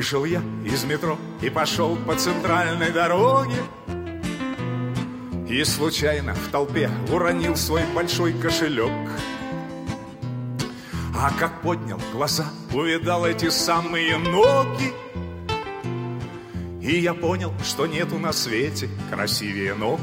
Вышел я из метро и пошел по центральной дороге. И случайно в толпе уронил свой большой кошелек. А как поднял глаза, увидал эти самые ноги. И я понял, что нету на свете красивее ног.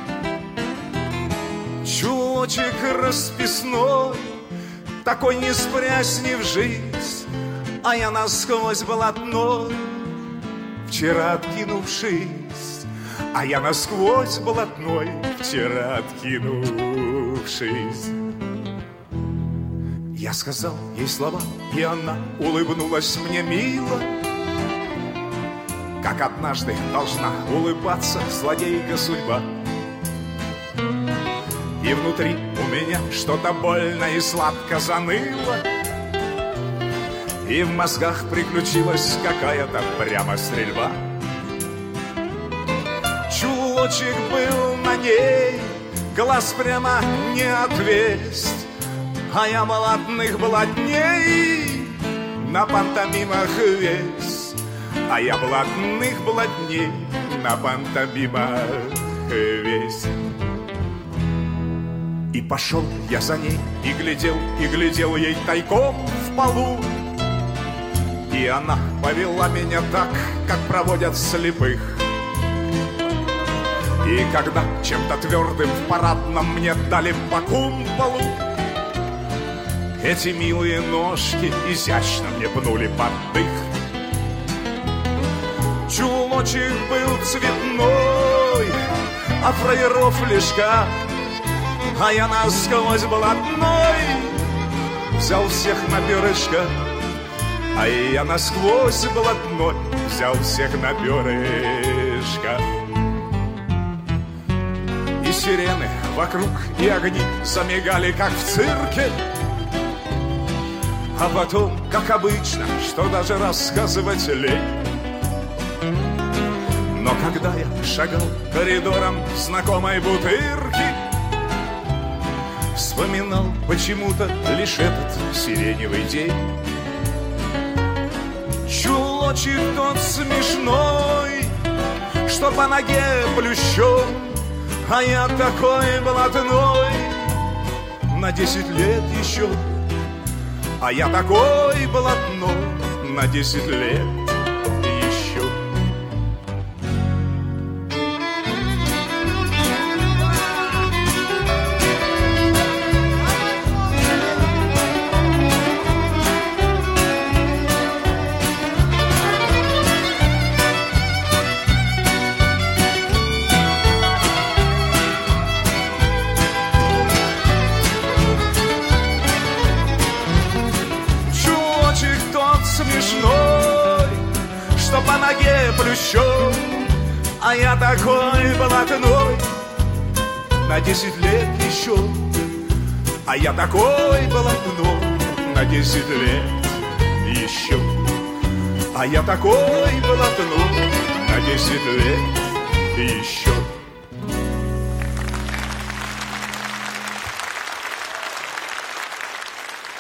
Чулочек расписной, такой не спрячь ни в жизнь. А я насквозь блатной, вчера откинувшись. А я насквозь блатной, вчера откинувшись. Я сказал ей слова, и она улыбнулась мне мило, как однажды должна улыбаться злодейка судьба. И внутри у меня что-то больно и сладко заныло, и в мозгах приключилась какая-то прямо стрельба. Чулочек был на ней, глаз прямо не отвесть, а я блатных блатней на пантомимах весь. А я блатных блатней на пантомимах весь. И пошел я за ней, и глядел ей тайком в полу. И она повела меня так, как проводят слепых. И когда чем-то твердым в парадном мне дали по кумполу, эти милые ножки изящно мне пнули под дых. Чулочек был цветной, а фраеров лишка, а я насквозь блатной взял всех на перышко. А я насквозь блатной взял всех на перышко. И сирены вокруг, и огни замигали, как в цирке. А потом, как обычно, что даже рассказывать лень. Но когда я шагал коридором знакомой бутырки, вспоминал почему-то лишь этот сиреневый день. Чулочек тот смешной, что по ноге плющом, а я такой блатной на 10 лет еще. А я такой блатной на 10 лет еще. Смешной, что по ноге плющом, а я такой блатной на 10 лет еще. А я такой блатной на 10 лет еще. А я такой блатной на 10 лет еще.